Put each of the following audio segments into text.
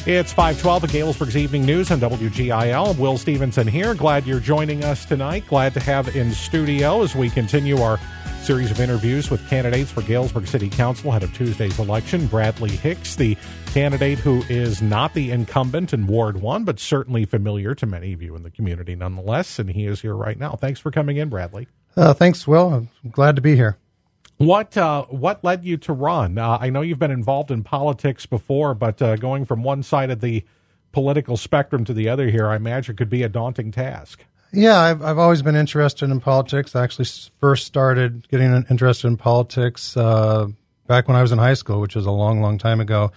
It's 5:12 at Galesburg's Evening News on WGIL. Will Stevenson here. Glad you're joining us tonight. Glad to have in studio as we continue our series of interviews with candidates for Galesburg City Council ahead of Tuesday's election. Bradley Hicks, the candidate who is not the incumbent in Ward 1, but certainly familiar to many of you in the community nonetheless, and he is here right now. Thanks for coming in, Bradley. Thanks, Will. I'm glad to be here. What led you to run? I know you've been involved in politics before, but going from one side of the political spectrum to the other here, I imagine could be a daunting task. Yeah, I've always been interested in politics. I actually first started getting interested in politics back when I was in high school, which was a long, long time ago.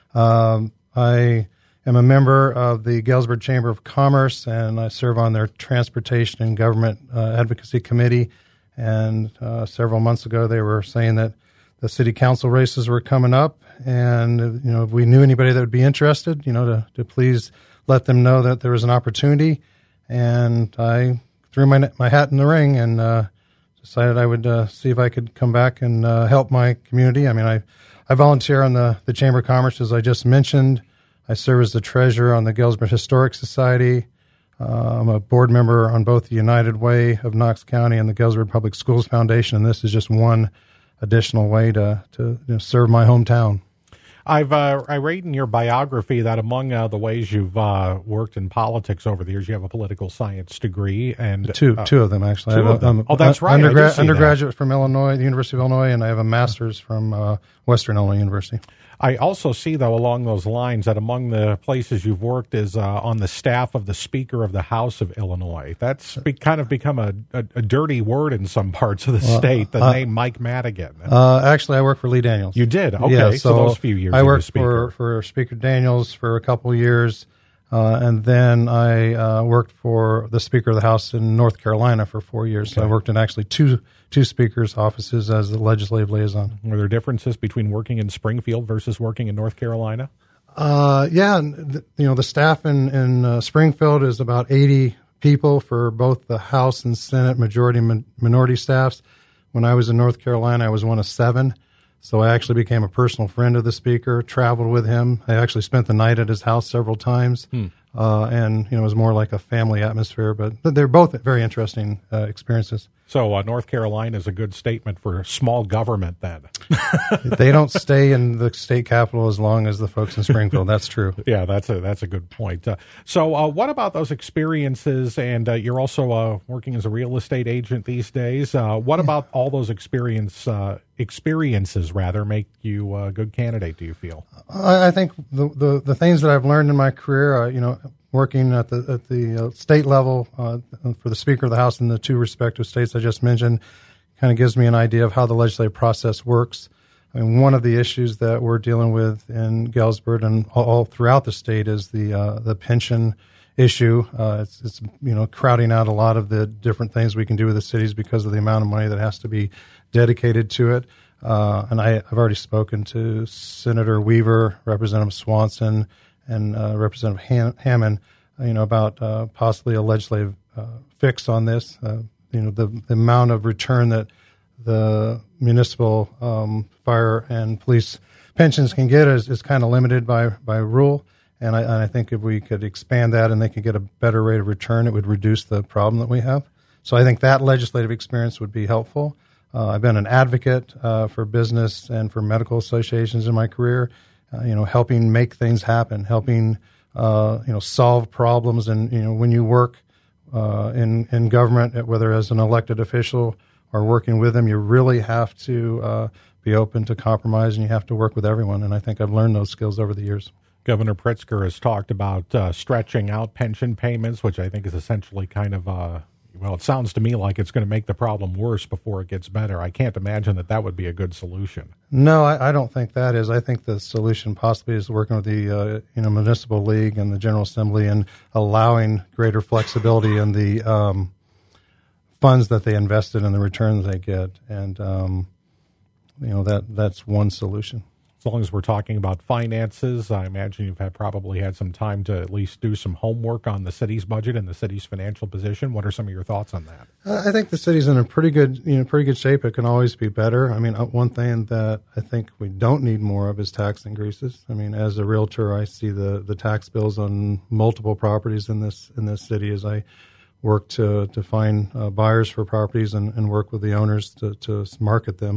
I am a member of the Galesburg Chamber of Commerce, and I serve on their Transportation and Government Advocacy Committee. And several months ago, they were saying that the city council races were coming up, and if we knew anybody that would be interested, to please let them know that there was an opportunity. And I threw my hat in the ring and decided I would see if I could come back and help my community. I mean, I volunteer on the Chamber of Commerce, as I just mentioned. I serve as the treasurer on the Galesburg Historic Society. I'm a board member on both the United Way of Knox County and the Galesburg Public Schools Foundation, and this is just one additional way to serve my hometown. I read in your biography that among the ways you've worked in politics over the years, you have a political science degree, and two of them actually. That's right. Undergraduate from Illinois, the University of Illinois, and I have a master's from Western Illinois University. I also see, though, along those lines, that among the places you've worked is on the staff of the Speaker of the House of Illinois. That's kind of become a dirty word in some parts of the state, the name Mike Madigan. Actually, I worked for Lee Daniels. You did? Okay, yeah, so those few years I worked for Speaker Daniels for a couple of years, and then I worked for the Speaker of the House in North Carolina for 4 years. Okay. So I worked in actually two speakers' offices as the legislative liaison. Were there differences between working in Springfield versus working in North Carolina? Yeah, the staff in Springfield is about 80 people for both the House and Senate majority and minority staffs. When I was in North Carolina, I was one of 7. So I actually became a personal friend of the Speaker, traveled with him. I actually spent the night at his house several times. And it was more like a family atmosphere, but they're both very interesting experiences. So North Carolina is a good statement for small government then. They don't stay in the state capital as long as the folks in Springfield. That's true. Yeah, that's a good point. So what about those experiences? And you're also working as a real estate agent these days. What about all those experiences make you a good candidate, do you feel? I think the things that I've learned in my career, working at the state level for the Speaker of the House in the 2 respective states I just mentioned, kind of gives me an idea of how the legislative process works. I mean, one of the issues that we're dealing with in Galesburg and all throughout the state is the pension issue. It's crowding out a lot of the different things we can do with the cities because of the amount of money that has to be dedicated to it. And I've already spoken to Senator Weaver, Representative Swanson, and Representative Hammond, about possibly a legislative fix on this. The amount of return that the municipal fire and police pensions can get is kind of limited by rule. And I think if we could expand that and they could get a better rate of return, it would reduce the problem that we have. So I think that legislative experience would be helpful. I've been an advocate for business and for medical associations in my career. Helping make things happen, helping, solve problems. And, when you work in government, whether as an elected official or working with them, you really have to be open to compromise, and you have to work with everyone. And I think I've learned those skills over the years. Governor Pritzker has talked about stretching out pension payments, which I think is essentially kind of it sounds to me like it's going to make the problem worse before it gets better. I can't imagine that would be a good solution. No, I don't think that is. I think the solution possibly is working with the Municipal League and the General Assembly and allowing greater flexibility in the funds that they invested and the returns they get. And, that's one solution. As long as we're talking about finances, I imagine you've probably had some time to at least do some homework on the city's budget and the city's financial position. What are some of your thoughts on that? I think the city's in a pretty good shape. It can always be better. I mean, one thing that I think we don't need more of is tax increases. I mean, as a realtor, I see the tax bills on multiple properties in this city as I work to find buyers for properties and work with the owners to market them.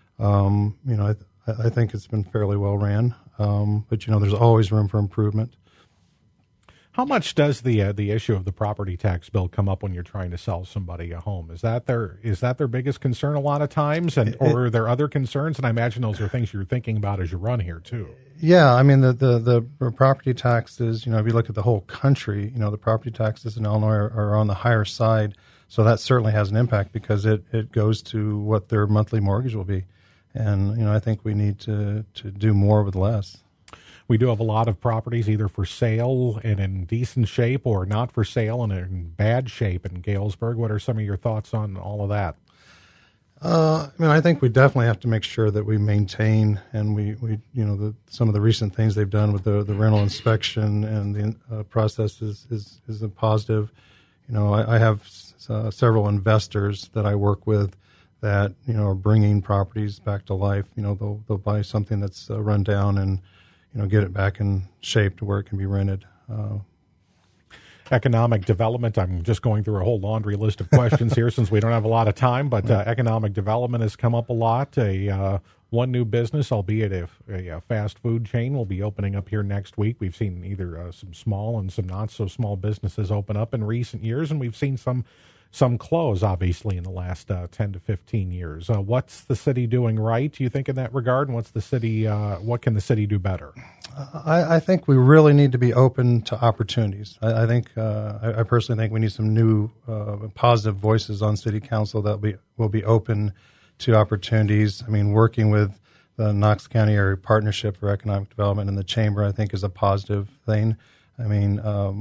I think it's been fairly well ran, but there's always room for improvement. How much does the issue of the property tax bill come up when you're trying to sell somebody a home? Is that their biggest concern a lot of times, or are there other concerns? And I imagine those are things you're thinking about as you run here too. Yeah, I mean the property taxes. If you look at the whole country, the property taxes in Illinois are on the higher side, so that certainly has an impact because it goes to what their monthly mortgage will be. And, I think we need to do more with less. We do have a lot of properties either for sale and in decent shape or not for sale and in bad shape in Galesburg. What are some of your thoughts on all of that? I think we definitely have to make sure that we maintain and we some of the recent things they've done with the rental inspection and the process is a positive. I have several investors that I work with that are bringing properties back to life. They'll buy something that's run down and get it back in shape to where it can be rented. Economic development. I'm just going through a whole laundry list of questions here since we don't have a lot of time. But economic development has come up a lot. One new business, albeit a fast food chain, will be opening up here next week. We've seen either some small and some not so small businesses open up in recent years, and we've seen some close, obviously, in the last 10 to 15 years. What's the city doing right, do you think, in that regard? And what can the city do better? I think we really need to be open to opportunities. I personally think we need some new positive voices on city council that will be open to opportunities. I mean, working with the Knox County Area Partnership for Economic Development and the Chamber, I think, is a positive thing. I mean,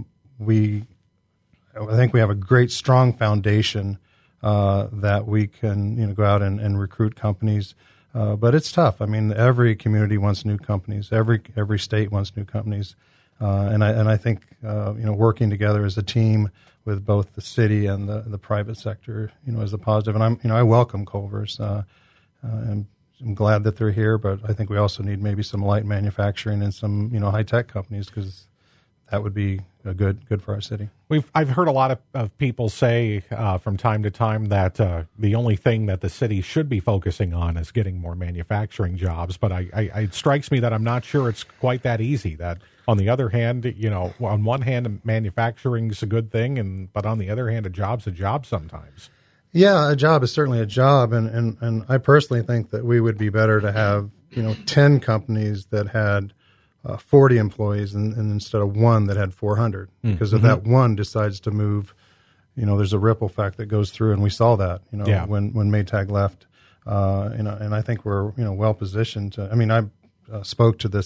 I think we have a great, strong foundation that we can, go out and recruit companies. But it's tough. I mean, every community wants new companies. Every state wants new companies. And I think, working together as a team with both the city and the private sector, is a positive. And I welcome Culver's. And I'm glad that they're here, but I think we also need maybe some light manufacturing and some, high-tech companies because that would be good for our city. I've heard a lot of people say from time to time that the only thing that the city should be focusing on is getting more manufacturing jobs. But it strikes me that I'm not sure it's quite that easy. That on the other hand, on one hand, manufacturing's a good thing, but on the other hand, a job's a job sometimes. Yeah, a job is certainly a job, and I personally think that we would be better to have 10 companies that had 40 employees and instead of one that had 400. Because if that one decides to move, there's a ripple effect that goes through, and we saw that, when Maytag left. And I think we're, well positioned to. I mean, I spoke to the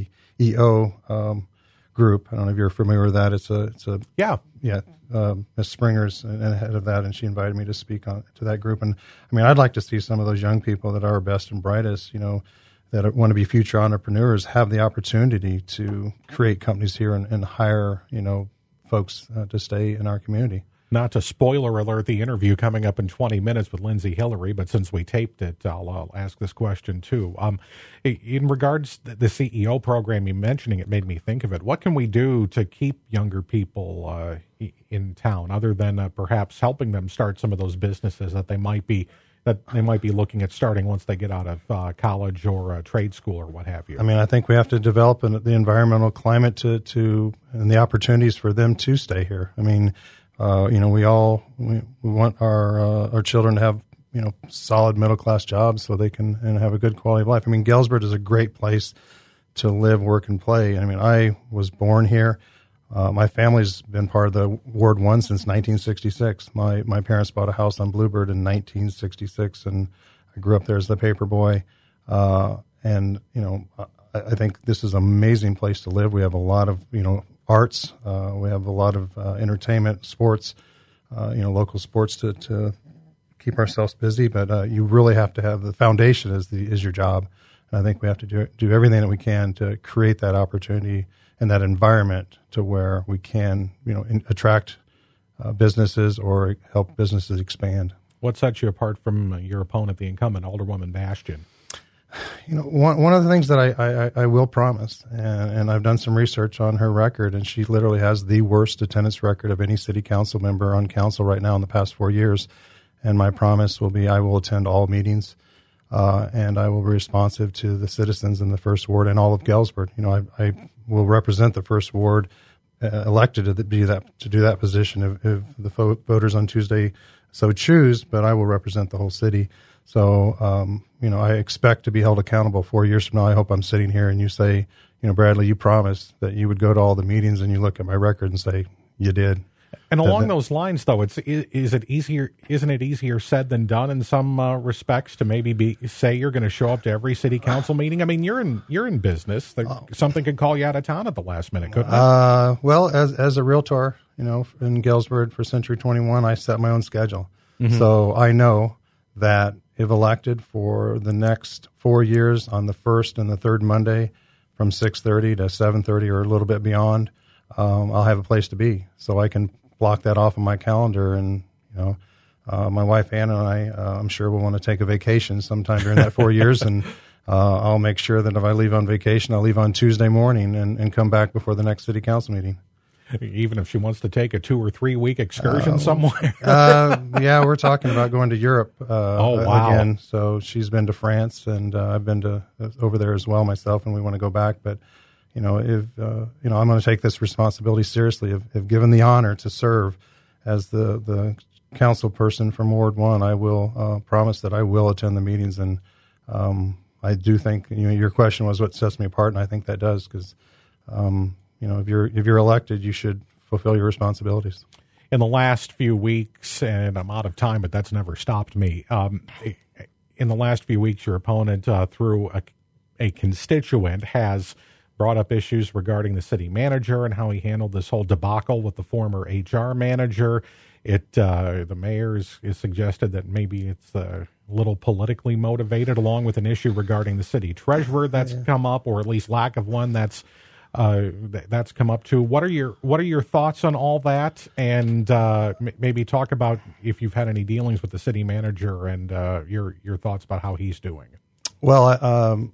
CEO group. I don't know if you're familiar with that. It's a Ms. Springer's head of that, and she invited me to speak to that group. And I mean, I'd like to see some of those young people that are our best and brightest, that want to be future entrepreneurs have the opportunity to create companies here and hire, folks to stay in our community. Not to spoiler alert the interview coming up in 20 minutes with Lindsay Hillary, but since we taped it, I'll ask this question too. In regards to the CEO program, you mentioning it made me think of it. What can we do to keep younger people in town other than perhaps helping them start some of those businesses that they might be looking at starting once they get out of college or trade school or what have you? I mean, I think we have to develop the environmental climate to and the opportunities for them to stay here. I mean, we want our children to have, solid middle class jobs so they can and have a good quality of life. I mean, Galesburg is a great place to live, work, and play. I mean, I was born here. My family's been part of the Ward 1 since 1966. My parents bought a house on Bluebird in 1966, and I grew up there as the paper boy. I think this is an amazing place to live. We have a lot of, arts. We have a lot of entertainment, sports, local sports to keep ourselves busy. But you really have to have the foundation is your job. And I think we have to do everything that we can to create that opportunity and that environment to where we can, attract businesses or help businesses expand. What sets you apart from your opponent, the incumbent, Alderwoman Bastian? One of the things that I will promise, and I've done some research on her record, and she literally has the worst attendance record of any city council member on council right now in the past 4 years. And my promise will be I will attend all meetings, and I will be responsive to the citizens in the First Ward and all of Galesburg. I will represent the First Ward, elected to do that position if the voters on Tuesday so choose, but I will represent the whole city. So, I expect to be held accountable 4 years from now. I hope I'm sitting here and you say, Bradley, you promised that you would go to all the meetings, and you look at my record and say, you did. And along those lines, though, isn't it easier said than done in some respects to maybe say you're going to show up to every city council meeting? I mean, you're in business. Something could call you out of town at the last minute, couldn't it? Well, as a realtor, in Galesburg for Century 21, I set my own schedule. Mm-hmm. So I know that if elected for the next 4 years on the first and the third Monday from 6:30 to 7:30 or a little bit beyond, I'll have a place to be. So I can block that off on my calendar, and my wife Anna and I, I'm sure will want to take a vacation sometime during that 4 years, and I'll make sure that if I leave on vacation, I'll leave on Tuesday morning and come back before the next city council meeting. Even if she wants to take a 2 or 3 week excursion somewhere. Yeah, we're talking about going to Europe wow. again. So she's been to France, and I've been to over there as well myself, and we want to go back. But if I'm going to take this responsibility seriously. If given the honor to serve as the council person from Ward 1, I will promise that I will attend the meetings. And I do think your question was what sets me apart, and I think that does, because if you're elected, you should fulfill your responsibilities. In the last few weeks, and I'm out of time, but that's never stopped me. In the last few weeks, your opponent, through a constituent, has brought up issues regarding the city manager and how he handled this whole debacle with the former HR manager. The mayor is suggested that maybe it's a little politically motivated, along with an issue regarding the city treasurer that's come up, or at least lack of one that's come up too. What are your thoughts on all that? And maybe talk about if you've had any dealings with the city manager and your thoughts about how he's doing. Well,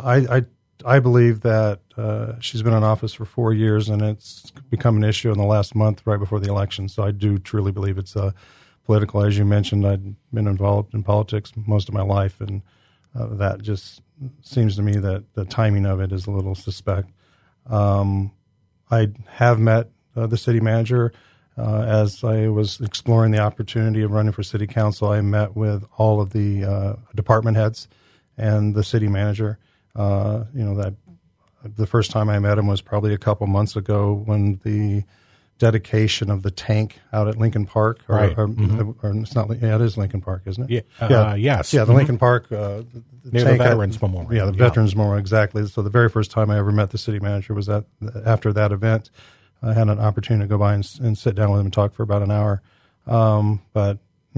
I believe that she's been in office for 4 years, and it's become an issue in the last month right before the election. So I do truly believe it's political. As you mentioned, I've been involved in politics most of my life, and that just seems to me that the timing of it is a little suspect. I have met the city manager as I was exploring the opportunity of running for city council. I met with all of the department heads and the city manager. That the first time I met him was probably a couple months ago when the dedication of the tank out at Lincoln Park, or it's not. Yeah, it is Lincoln Park, isn't it? Yes. Yeah, the Lincoln Park near the Veterans Memorial. Yeah, the Veterans Memorial, exactly. So the very first time I ever met the city manager was after that event. I had an opportunity to go by and sit down with him and talk for about an hour. But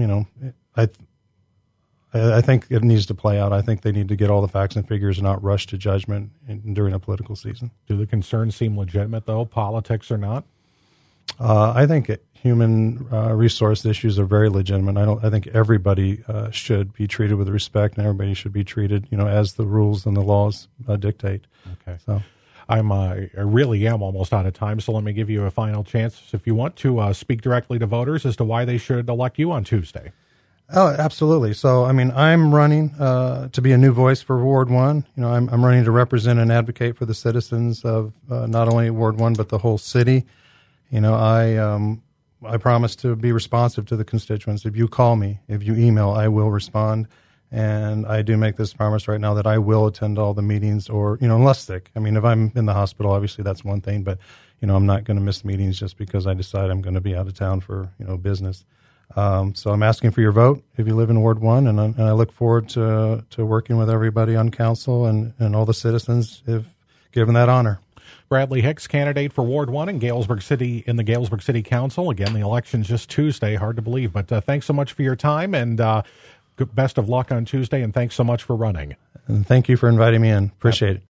I think it needs to play out. I think they need to get all the facts and figures and not rush to judgment during a political season. Do the concerns seem legitimate, though, politics or not? I think human resource issues are very legitimate. I think everybody should be treated with respect, and everybody should be treated, as the rules and the laws dictate. Okay. So I really am almost out of time, so let me give you a final chance, if you want to, speak directly to voters as to why they should elect you on Tuesday. Oh, absolutely. So, I'm running to be a new voice for Ward 1. I'm running to represent and advocate for the citizens of not only Ward 1, but the whole city. I promise to be responsive to the constituents. If you call me, if you email, I will respond. And I do make this promise right now that I will attend all the meetings, or, unless sick. If I'm in the hospital, obviously that's one thing, but, I'm not going to miss meetings just because I decide I'm going to be out of town for, business. So I'm asking for your vote if you live in Ward 1, and I look forward to working with everybody on council and all the citizens if given that honor. Bradley Hicks, candidate for Ward 1 in Galesburg City, in the Galesburg City Council. Again, the election's just Tuesday. Hard to believe, but thanks so much for your time, and best of luck on Tuesday, and thanks so much for running. And thank you for inviting me in. Appreciate it.